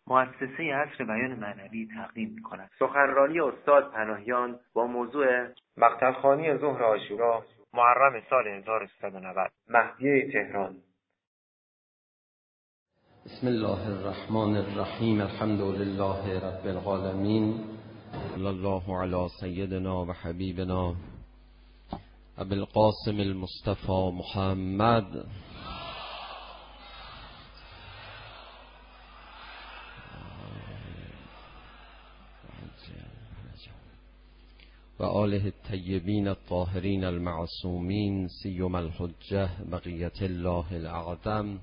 مؤسسه عصر بیان معنوی تقدیم می‌کند. سخنرانی استاد پناهیان با موضوع مقتلخوانی ظهر عاشورا محرم سال 1390 مهدیه تهران. بسم الله الرحمن الرحیم. الحمد لله رب العالمین. صلی الله علی سیدنا و حبیبنا ابی القاسم المصطفى محمد و آله الطیبین الطاهرین المعصومین سیما الحجة بقیة الله الاعظم.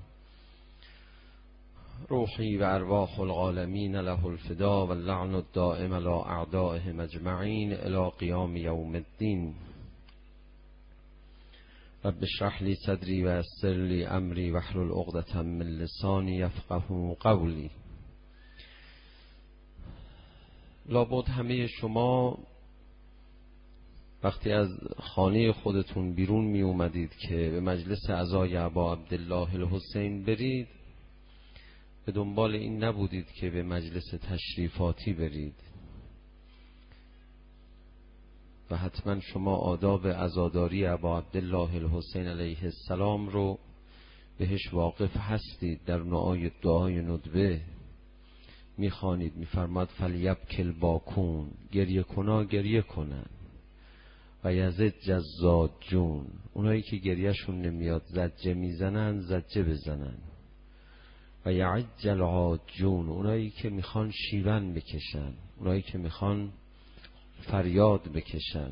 روحی و ارواح العالمین له الفدا و اللعن الدائم على اعدائهم اجمعین الی قیام یوم الدین. رب اشرح لی صدری و یسر لی امری واحلل عقدة من لسانی یفقهوا قولی. لابد همه شما وقتی از خانه خودتون بیرون می اومدید که به مجلس عزای ابا عبدالله الحسین برید، به دنبال این نبودید که به مجلس تشریفاتی برید و حتما شما آداب عزاداری ابا عبدالله الحسین علیه السلام رو بهش واقف هستید. در دعای ندبه میخوانید، میفرماد فلیبکل باکون، گریه کنا گریه کنن و یزد جزاد جون، اونایی که گریهشون نمیاد زجه میزنن زجه بزنن و یعجل عاجون، اونایی که میخوان شیون بکشن، اونایی که میخوان فریاد بکشن.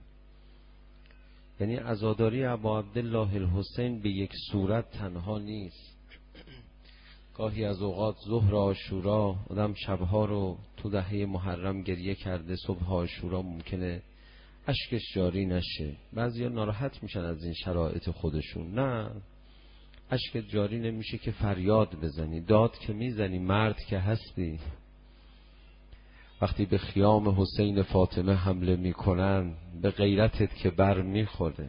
یعنی عزاداری ابا عبدالله الحسین به یک صورت تنها نیست. گاهی از اوقات ظهر عاشورا آدم شبها رو تو دهه محرم گریه کرده، صبح عاشورا ممکنه اشکش جاری نشه. بعضیا ناراحت میشن از این شرایط خودشون. نه، اشکت جاری نمیشه که فریاد بزنی، داد که میزنی، مرد که هستی. وقتی به خیام حسین فاطمه حمله میکنن به غیرتت که بر میخوره.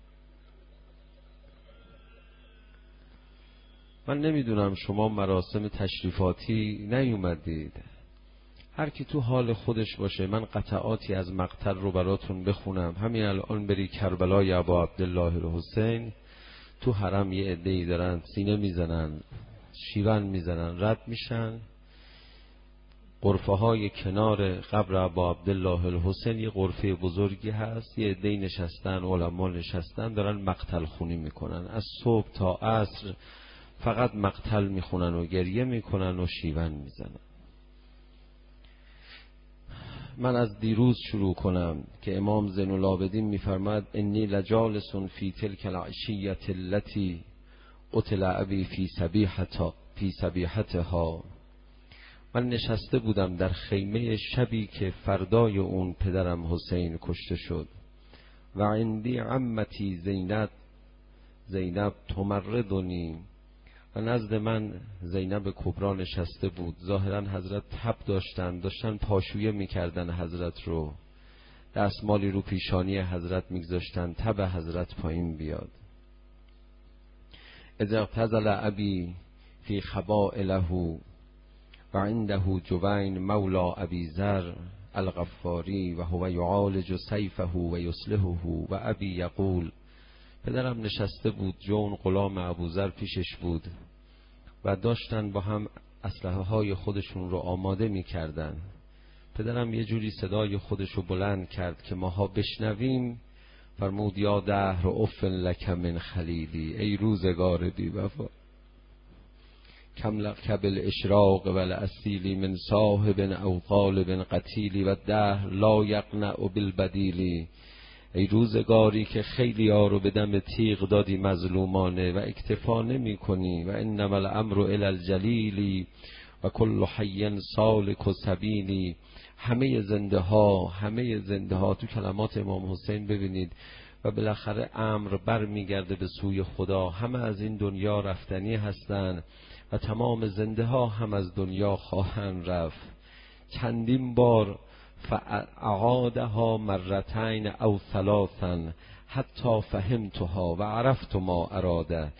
من نمیدونم شما مراسم تشریفاتی نیومدید، هر کی تو حال خودش باشه. من قطعاتی از مقتل رو براتون بخونم. همین الان بری کربلای ابا عبدالله الحسین، تو حرم یه عده‌ای دارن سینه میزنن، شیون میزنن، رد میشن. غرفه های کنار قبر ابا عبدالله الحسین یه غرفه بزرگی هست، یه عده‌ای نشستن، علما نشستن، دارن مقتل خونی میکنن. از صبح تا عصر فقط مقتل میخونن و گریه میکنن و شیون میزنن. من از دیروز شروع کنم که امام زین العابدین میفرماد انی لجالس فی تلک العشیة التي قتل ابی فی صبیحتها. من نشسته بودم در خیمه شبی که فردای اون پدرم حسین کشته شد و عندی عمتی زینب تمردنی، و نزد من زینب کبرا نشسته بود. ظاهرا حضرت تب داشتن پاشویه میکردن حضرت رو، دستمالی رو پیشانی حضرت میگذاشتن تب حضرت پایین بیاد. اذ اغتزل ابی فی خبائله و عنده جوین مولا ابی ذر الغفاری و هو یعالج سیفه و یصلحه و ابی یقول. پدرم نشسته بود، جون غلام ابوذر پیشش بود و داشتن با هم اسلحه های خودشون رو آماده می کردن. پدرم یه جوری صدای خودش رو بلند کرد که ماها بشنویم. فرمود یا دهر افن لک من خلیلی، ای روزگار بی وفا، کم لک بالاشراق والاصیلی من صاحب او طالب قتیلی و دهر لا یقنع بالبدیلی. ای روزگاری که خیلی ها رو به دم تیغ دادی مظلومانه و اکتفا نمی کنی. و انما الامر الی الجلیلی و کل حی سالک و سبیلی. همه زنده ها تو کلمات امام حسین ببینید. و بالاخره امر بر میگرده به سوی خدا. همه از این دنیا رفتنی هستند و تمام زنده ها هم از دنیا خواهند رفت. چندین بار فاعادها مرتين او ثلاثا حتی فهمتها و عرفت ما اراده.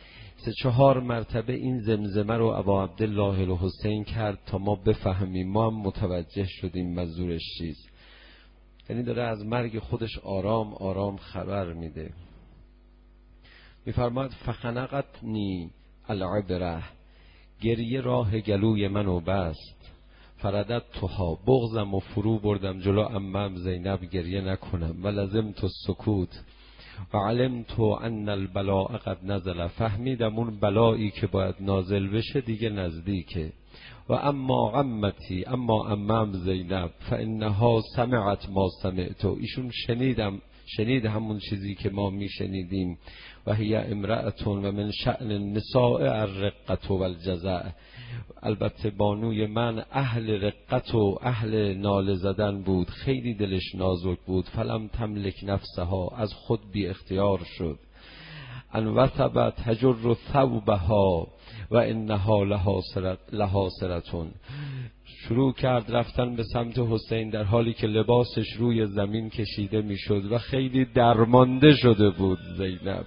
3-4 مرتبه این زمزمه رو ابا عبدالله الحسین کرد تا ما بفهمیم، ما هم متوجه شدیم منظورش چیست. یعنی داره از مرگ خودش آرام آرام خبر میده. میفرماید فخنقتنی العبره، گریه راه گلوی منو بست، فردت توها، بغضم و فرو بردم جلو عمم زینب گریه نکنم، و لزمت السکوت و علمت ان البلاء قد نزل، فهمیدم اون بلایی که باید نازل بشه دیگه نزدیکه. و اما عمتی، اما عمم زینب، فانها سمعت ما سمعت، ایشون شنید همون چیزی که ما میشنیدیم. و هی امرأتون و من شأن النساء الرقة و الجزع، البته بانوی من اهل رقت و اهل ناله زدن بود، خیلی دلش نازک بود. فلم تملک نفسها، از خود بی اختیار شد. ان وثبت تجر ثوبها و انها لحاسرتون، شروع کرد رفتن به سمت حسین در حالی که لباسش روی زمین کشیده میشد و خیلی درمانده شده بود زینب.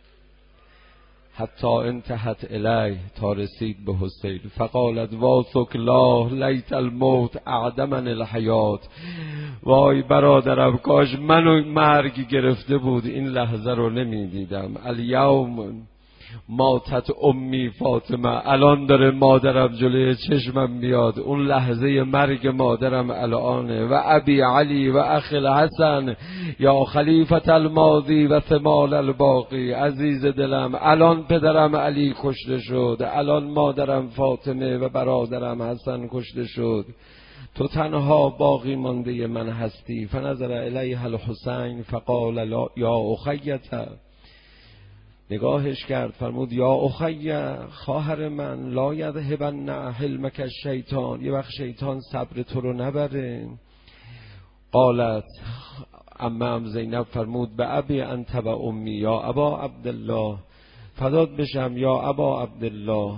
حتی انتهت الیه، تا رسید به حسین. فقالت واسک الله لیت الموت اعدمن الحیات، وای برادرم کاش منو مرگ گرفته بود این لحظه رو نمیدیدم. الیوم ماتت امی فاطمه، الان داره مادرم جلوی چشمم میاد، اون لحظه مرگ مادرم الانه. و ابی علی و اخی الحسن یا خلیفت الماضی و ثمال الباقی، عزیز دلم الان پدرم علی کشته شد، الان مادرم فاطمه و برادرم حسن کشته شد، تو تنها باقی مانده من هستی. فنظر الیه الحسین فقال یا اخیته، نگاهش کرد فرمود یا اخی، خواهر من، لا یذهبن حلمک الشیطان، یه وقت شیطان صبر تو رو نبره. قالت عمم زینب فرمود به ابی انت و امی یا ابا عبدالله، فدات بشم یا ابا عبدالله،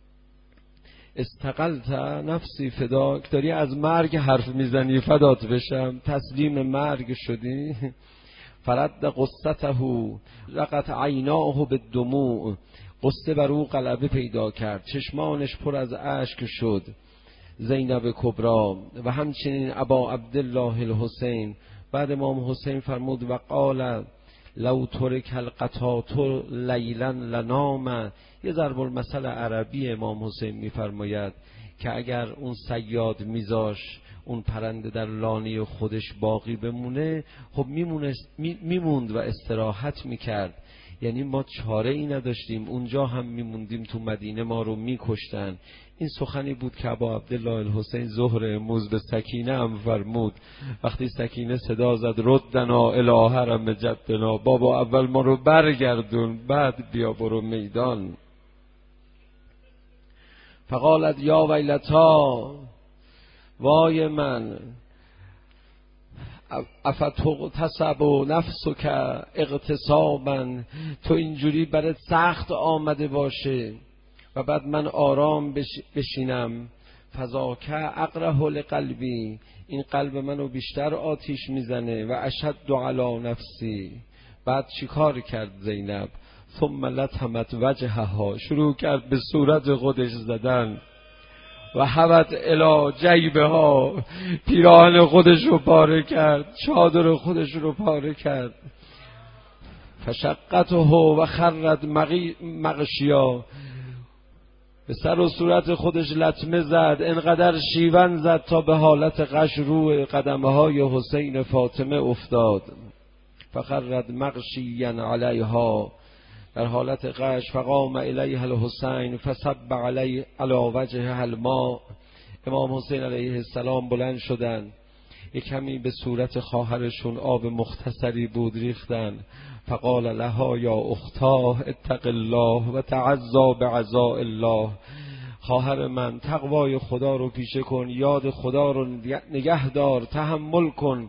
استقلت نفسی فداک، داری از مرگ حرف میزنی، فدات بشم، تسلیم مرگ شدی. فرد قصته رقت عیناه بالدموع، قصه بر او غلبه پیدا کرد، چشمانش پر از اشک شد. زینب کبرا و همچنین ابا عبدالله الحسین. بعد امام حسین فرمود و قال لو ترک القطاط لیلا لنام، یه ضرب المثل عربی امام حسین میفرماید که اگر اون صیاد میذاش اون پرنده در لانه خودش باقی بمونه، خب میموند و استراحت میکرد. یعنی ما چاره ای نداشتیم، اونجا هم میموندیم، تو مدینه ما رو میکشتن. این سخنی بود که ابا عبدالله الحسین ظهر امروز به سکینه هم فرمود. وقتی سکینه صدا زد ردنا الی حرم جدنا، بابا اول ما رو برگردون بعد بیا برو میدان. فقالت یا ویلتا، وای من، افتغتصب نفسک اغتصابا، تو اینجوری برات سخت آمده باشه و بعد من آرام بشینم. فذاک اقره لقلبی، این قلب منو بیشتر آتیش میزنه. و اشد علی نفسی. بعد چیکار کرد زینب؟ ثم لطمت وجهها، شروع کرد به صورت خودش زدن. و حوت الی جیبها، پیراهن خودش رو پاره کرد، چادر خودش رو پاره کرد. فشقته و خرت مغشیا، به سر و صورت خودش لطمه زد، انقدر شیون زد تا به حالت غش روی قدمه های حسین فاطمه افتاد. فخرت مغشیا علیها، در حالت غش. فقام الیه الحسین فصب علی وجهها الماء، امام حسین علیه السلام بلند شدند، یک کمی به صورت خواهرشون آب مختصری بود ریختن. فقال لها یا اختاه اتق الله و تعزا بعزاء الله، خواهر من تقوای خدا رو پیشه کن، یاد خدا رو نگه دار، تحمل کن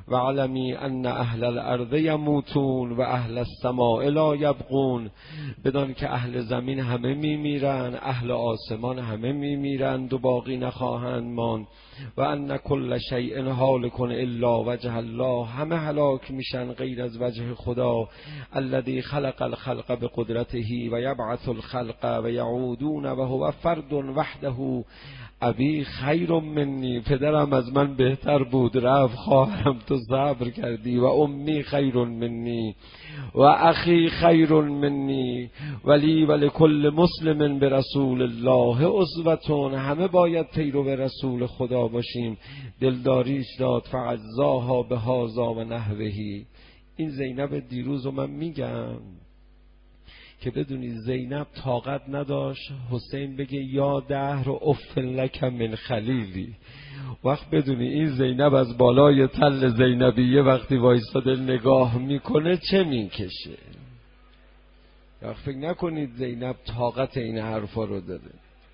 و علمی ان اهل الارض یموتون و اهل السماء لا یبقون، بدان که اهل زمین همه میمیرن، اهل آسمان همه میمیرند و باقی نخواهند ماند. و ان کل شیء هالک الا وجه الله، همه هلاک میشن غیر از وجه خدا. الذی خلق الخلق بقدرته و یبعث الخلق و یعودون و هو فرد وحده. ابی خیر منی، پدرم از من بهتر بود رفت، خواهرم تو صبر کردی. و امی خیر منی و اخی خیر منی ولی ولکل مسلم برسول الله اسوة، همه باید پیرو به رسول خدا باشیم. دلداریش داد فعزاها بهذا و نحوه. این زینب دیروز رو من میگم که بدونی زینب طاقت نداشت حسین بگه یا دهر و اف لک من خلیلی. وقت بدونی این زینب از بالای تل زینبیه وقتی وایستاده نگاه میکنه چه میکشه. وقت فکر نکنید زینب طاقت این حرفا رو داره.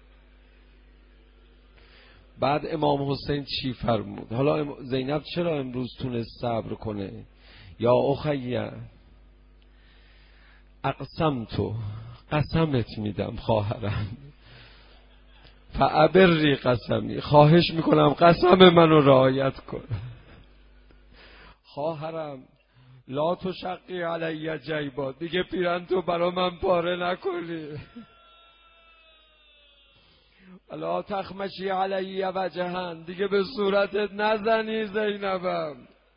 بعد امام حسین چی فرمود؟ حالا زینب چرا امروز تونست صبر کنه؟ یا اخیه اقسمتو، قسمت میدم خواهرم، فابری قسمی، خواهش میکنم قسم منو رعایت کن. خواهرم لا تشقی علی جیبا، دیگه پیرن تو برا من پاره نکنی. لا تخمشی علی وجهن، دیگه به صورتت نزنی زینبم.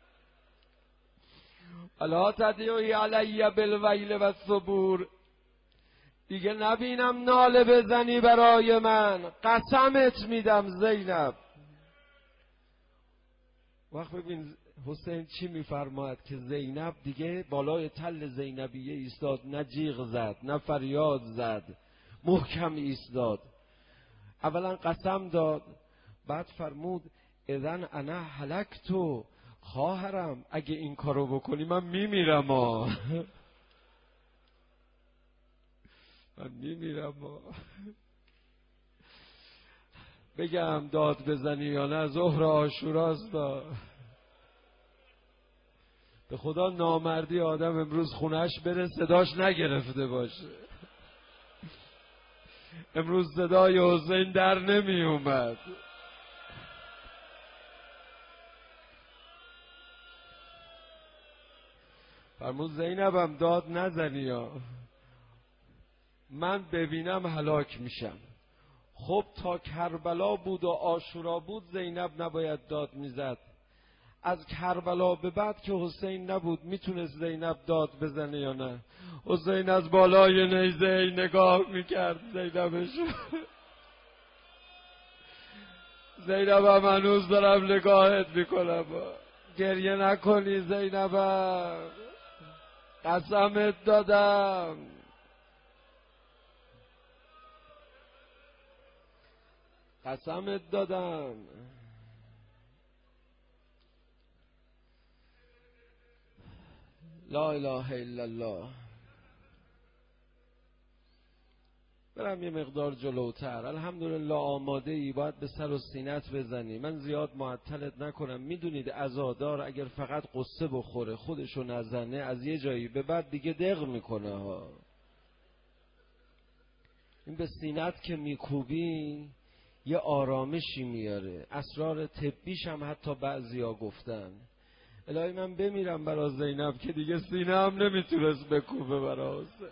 الا تدعی علی بالویل و الثبور، دیگه نبینم ناله بزنی برای من، قسمت میدم زینب. وقت ببین حسین چی میفرماید که زینب دیگه بالای تل زینبیه ایستاد، نه جیغ زد نه فریاد زد، محکم ایستاد. اولا قسم داد، بعد فرمود اذن انا هلکتو، خواهرم اگه این کارو بکنی من میمیرم من میمیرم بگم داد بزنی یا نه؟ ظهر عاشوراست. به خدا نامردی آدم امروز خونش بره صداش نگرفته باشه. امروز صدای حسین در نمی اومد. فرمود زینبم داد نزنی یا من ببینم هلاک میشم. خب تا کربلا بود و عاشورا بود زینب نباید داد میزد. از کربلا به بعد که حسین نبود میتونست زینب داد بزنه یا نه؟ حسین از بالای نیزه نگاه میکرد زینبش. زینبم هنوز دارم نگاهت میکنم، گریه نکنی زینبم، قسمت دادم. قسمت دادم. لا اله الا الله. برم یه مقدار جلوتر. الحمدلله آماده ای، باید به سر و سینت بزنی. من زیاد معطلت نکنم. میدونید عزادار اگر فقط قصه بخوره خودشو نزنه از یه جایی به بعد دیگه دق میکنه ها. این به سینت که میکوبی یه آرامشی میاره. اسرار طبیش هم حتی بعضیا گفتن. الهی من بمیرم برای زینب که دیگه سینه هم نمیتونست بکوبه برای حسین.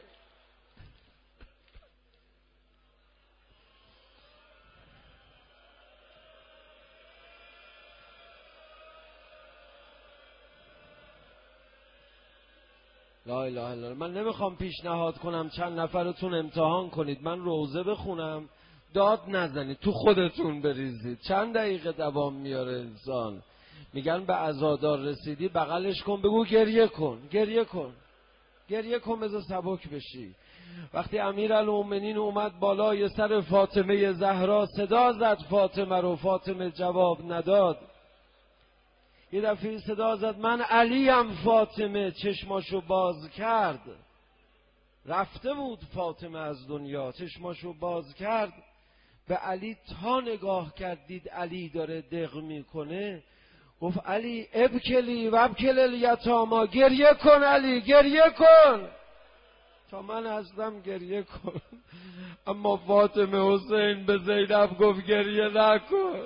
لا اله الا الله. من نمیخوام پیشنهاد کنم چند نفرتون امتحان کنید، من روزه بخونم داد نزنید تو خودتون بریزید. چند دقیقه دوام میاره انسان. میگن به عزادار رسیدی بغلش کن بگو گریه کن، گریه کن، گریه کن بذار سبک بشی. وقتی امیرالمومنین اومد بالای سر فاطمه زهرا صدا زد فاطمه رو، فاطمه جواب نداد. یه دفعه صدا زد من علیم فاطمه، چشماشو باز کرد. رفته بود فاطمه از دنیا، چشماشو باز کرد به علی تا نگاه کرد، دید علی داره دق میکنه، گفت علی ابکلی و ابکل الیتاما، گریه کن علی، گریه کن تا من هستم، گریه کن. اما فاطمه حسین به زینب گفت گریه نکن.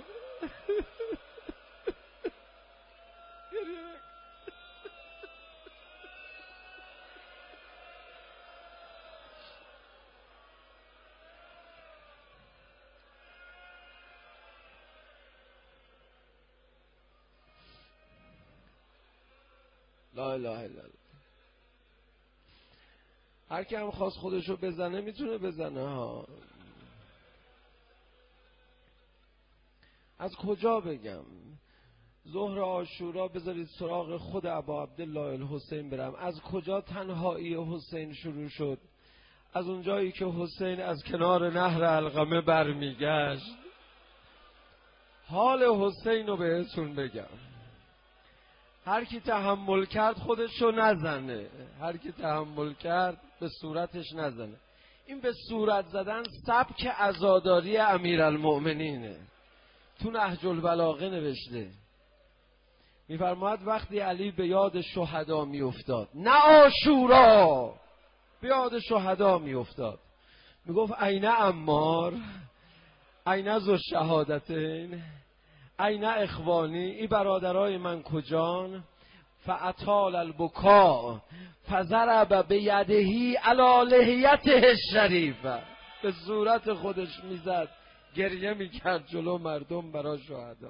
لا اله الا الله. هر کی هم خواست خودشو بزنه میتونه بزنه ها. از کجا بگم؟ ظهر عاشورا بذارید سراغ خود ابا عبدالله الحسین برم. از کجا تنهایی حسین شروع شد؟ از اونجایی که حسین از کنار نهر علقمه برمیگشت. حال حسین رو بهتون بگم، هر کی تحمل کرد خودشو نزنه، هر کی تحمل کرد به صورتش نزنه. این به صورت زدن سبک عزاداری امیرالمؤمنینه. تو نهج البلاغه نوشته، میفرماید وقتی علی به یاد شهدا میافتاد، نه عاشورا، به یاد شهدا میافتاد، میگفت عین عمار، عین ذو الشهادتین، عین اخوانی، ای برادرای من کجان؟ فاطال البکا فضرب بیدهی علی لحیته الشریفه، به صورت خودش میزد، گریه میکرد جلو مردم برای شهدا.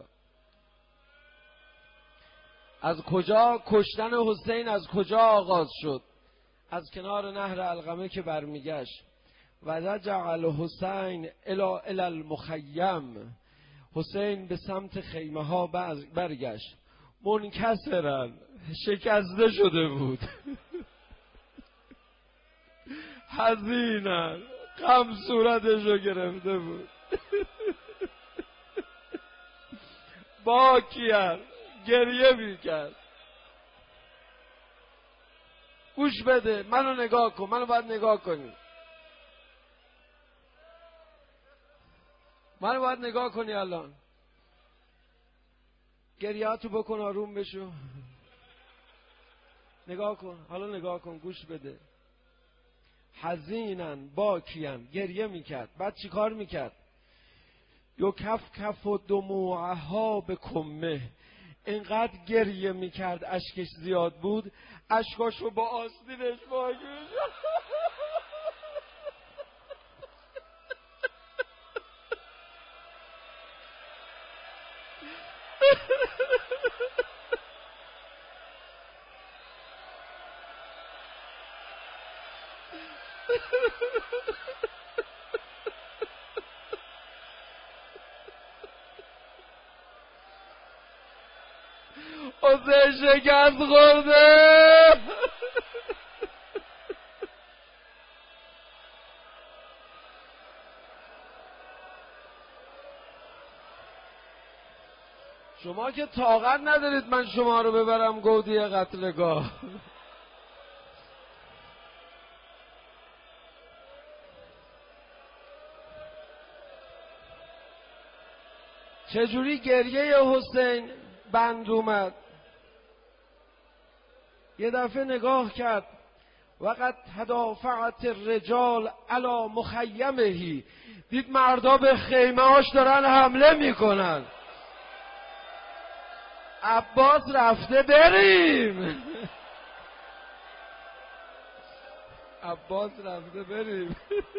از کجا کشتن حسین از کجا آغاز شد؟ از کنار نهر علقمه که برمیگشت. و رجع الحسین الی المخیم، حسین به سمت خیمه ها برگشت. منکسرا، شکسته شده بود. حزینا، غم صورتشو گرفته بود. باکیان، گریه میکرد. گوش بده، منو نگاه کن، منو باید نگاه کنی، منو باید نگاه کنی. الان گریهاتو بکن، آروم بشو، نگاه کن، حالا نگاه کن، گوش بده. حزینن باکیان، گریه میکرد. بعد چی کار میکرد؟ یکفکف و دموعها به کمه، اینقدر گریه میکرد اشکش زیاد بود، اشکاشو با آستینش واگیر. حسین شکست خورده. شما که طاقت ندارید من شما رو ببرم گودی قتلگاه. چجوری گریه حسین بند اومد؟ یه دفعه نگاه کرد، وقت تدافعت الرجال علی مخیمهی، دید مردا به خیمه هاش دارن حمله میکنن. عباس رفته بریم. عباس رفته بریم.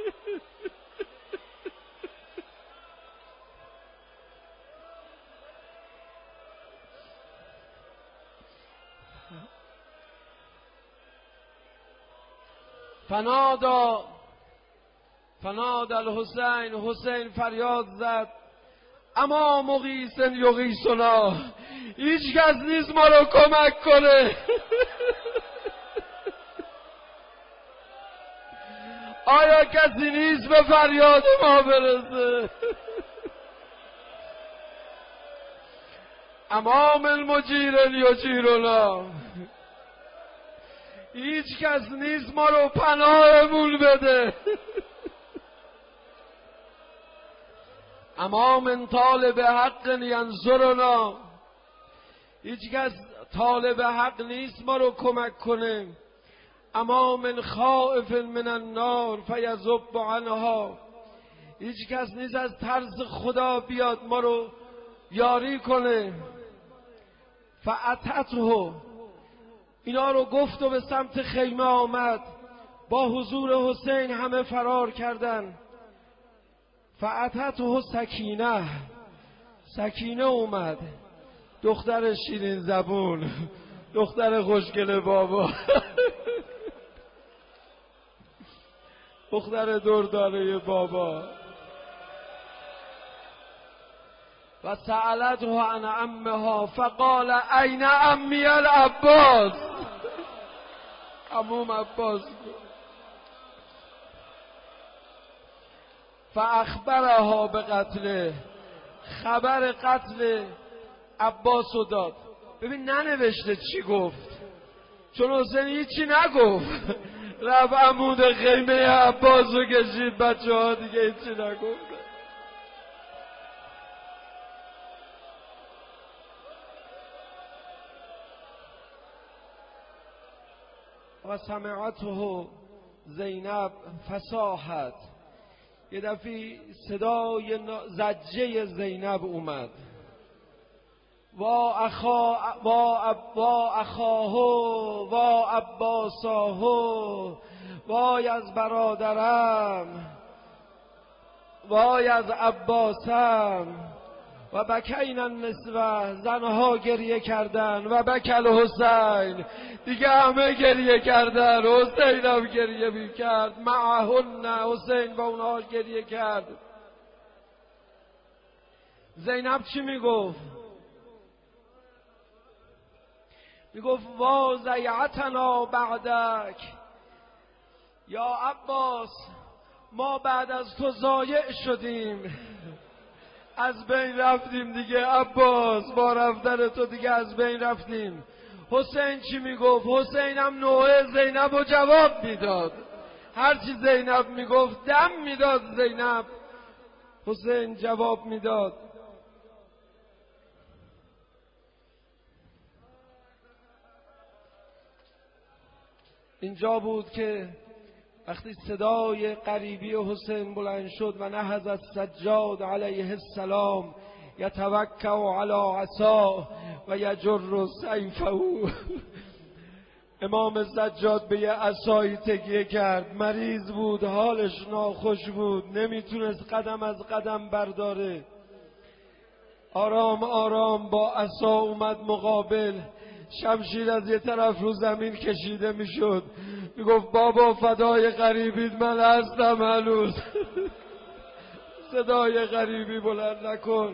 فناد الحسین، حسین فریاد زد، اما مغیث یغیثنا، هیچ کس نیست ما رو کمک کنه. آیا کسی نیست به فریاد ما برسه؟ اما من مجیر یجیرنا، هیچ کس نیست ما رو پناهمون بده. اما من طالب حق ینصرنا، هیچ کس طالب حق نیست ما رو کمک کنه. اما من خائف من النار فیذب عنها، هیچ کس نیست از ترس خدا بیاد ما رو یاری کنه. فاتته، اینا رو گفت و به سمت خیمه آمد. با حضور حسین همه فرار کردن. فاتته سکینه، سکینه اومد، دختر شیرین زبون، دختر خوشگل بابا، دختر دردانه بابا. و سألته عن عمها فقال این عمی العباس، عموم عباس. فاخبرها به قتله، خبر قتل عباس رو داد. ببین ننوشته چی گفت، چون حسین هیچی نگفت، رفت عمود خیمه عباس رو کشید، بچه ها دیگه هیچی نگفت. و سمعته زینب فصاحت، یه دفعه صدای زجه زینب اومد. وا اخاه وا عباساه، وای از برادرم، وای از عباسم. و بکین النسوه، زنها گریه کردن. و بکل حسین، دیگه همه گریه کردن. حسین هم گریه میکرد معهن، حسین با اونها گریه کرد. زینب چی میگفت؟ میگفت وا ضیعتنا بعدک، یا عباس ما بعد از تو ضایع شدیم، از بین رفتیم دیگه عباس، با رفتن تو دیگه از بین رفتیم. حسین چی میگفت؟ حسین هم نوعه زینب رو جواب میداد، هرچی زینب میگفت دم میداد زینب، حسین جواب میداد. اینجا بود که وقتی صدای غریبی حسین بلند شد و نهض السجاد علیه السلام یتوکا علی عصاه و یجر سیفه، امام سجاد به یه عصایی تکیه کرد. مریض بود، حالش ناخوش بود، نمیتونست قدم از قدم برداره. آرام آرام با عصا اومد مقابل. شمشیر از یه طرف رو زمین کشیده میشد. میگفت بابا فدای غریبیت من هستم هنوز. صدای غریبی بلند نکن.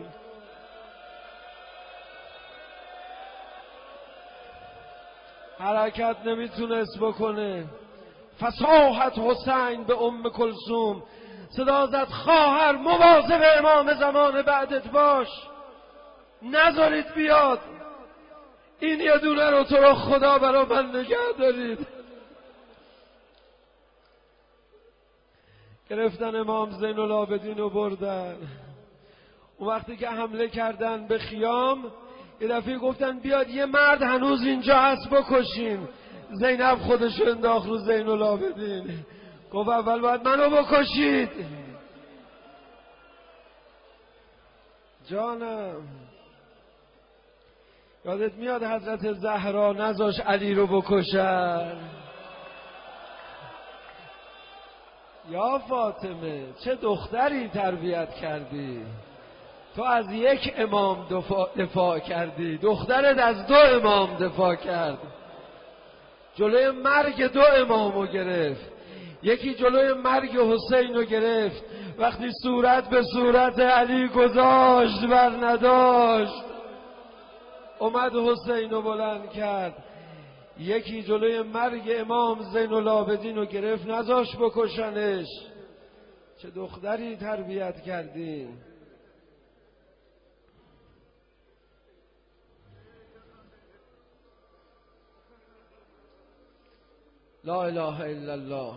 حرکت نمیتونست بکنه. فصاحت حسین به ام کلثوم، صدا زد خواهر مواظب امام زمان بعدت باش، نذارید بیاد، این یه دونه رو تو رو خدا برا من نگه دارید. گرفتن امام زین العابدین رو بردن. اون وقتی که حمله کردن به خیام، یه دفعه گفتن بیاد یه مرد هنوز اینجا هست بکشیم. زینب خودش انداخت رو زین العابدین، گفت اول باید منو بکشید. جانم یادت میاد حضرت زهرا نذاش علی رو بکشن؟ یا فاطمه چه دختری تربیت کردی، تو از یک امام دفاع کردی، دخترت از 2 امام دفاع کرد. جلوی مرگ 2 امامو گرفت، یکی جلوی مرگ حسین رو گرفت، وقتی صورت به صورت علی گذاشت بر نداشت، اومد حسین رو بلند کرد. یکی جلوی مرگ امام زین العابدین رو گرفت، نذاش بکشنش. چه دختری تربیت کردی. لا اله الا الله.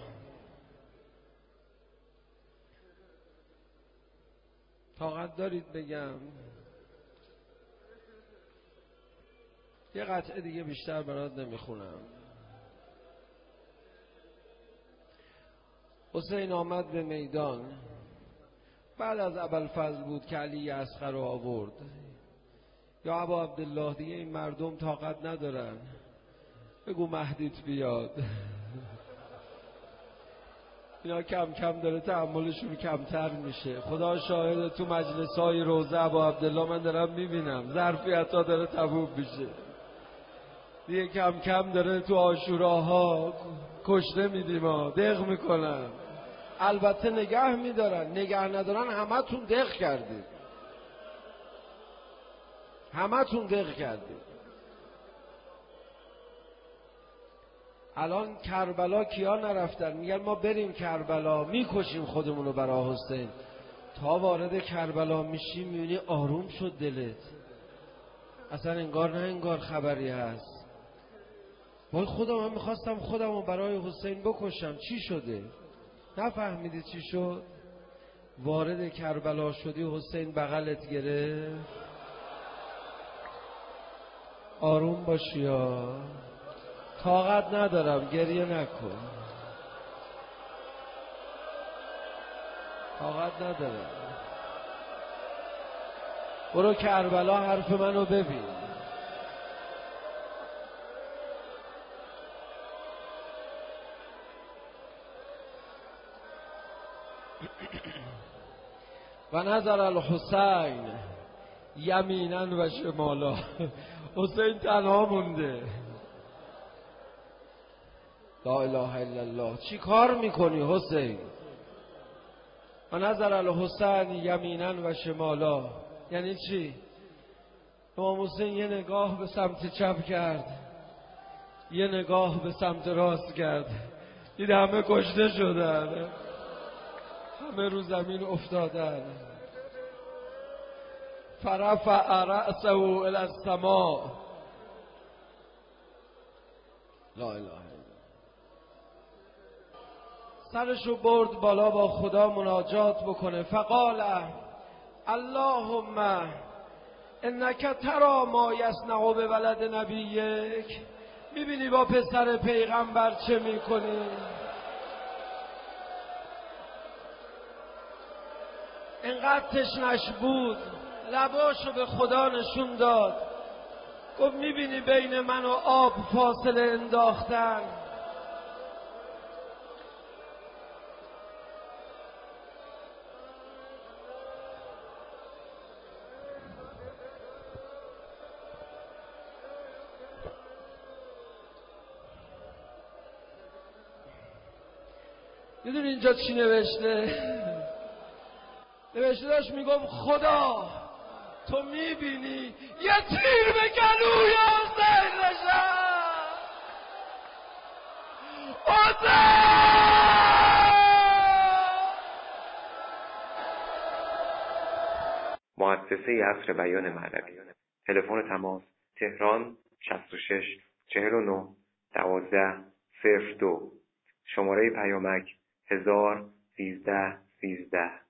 طاقت دارید بگم؟ یه قطعه دیگه بیشتر برات نمیخونم. حسین آمد به میدان، بعد از ابوالفضل بود که علی اصغر رو آورد. یا ابا عبدالله دیگه این مردم طاقت ندارن، بگو مهدیت بیاد. اینا کم کم داره تحملشون کمتر میشه. خدا شاهد تو مجلس‌های روضه ابا عبدالله من دارم میبینم ظرفیت‌ها داره تموم میشه. دیگه کم کم داره تو عاشوراها کشته میدیم ها، دق میکنن. البته نگه میدارن، نگه ندارن همه تون دق کردید، همه تون دق کردید. الان کربلا کیا نرفتن؟ میگن ما بریم کربلا میکشیم خودمونو برای حسین. تا وارد کربلا میشی میبینی آروم شد دلت، اصلا انگار نه انگار خبری هست. وای خدا من میخواستم خودمو برای حسین بکشم، چی شده؟ نفهمیدی چی شد؟ وارد کربلا شدی حسین بغلت گرفت. آروم باشی یا طاقت ندارم، گریه نکن، طاقت ندارم. برو کربلا حرف منو ببین. و نظر الحسین یمینا و شمالا. حسین تنها مونده. لا اله الا الله. چی کار میکنی حسین؟ و نظر الحسین یمینا و شمالا یعنی چی؟ امام حسین یه نگاه به سمت چپ کرد، یه نگاه به سمت راست کرد، دید همه کشته شدن، همه رو زمین افتادن. فرفع رأسه الی السماء. لا اله الا الله. سرشو برد بالا با خدا مناجات بکنه. فقال اللهم انک ترى ما یصنع بولد نبیک. میبینی با پسر پیغمبر چه میکنی؟ انقدر تشنش بود لباشو به خدا نشون داد، گفت میبینی بین من و آب فاصله انداختن. میدونی اینجا چی نوشته؟ نوشته داشت میگفت خدا تو میبینی یه تیر به گلوی حسین نشد. حسین مؤسسه عصر بیان معنوی. تلفن تماس تهران 66 49 12 02. شماره پیامک 1013 13.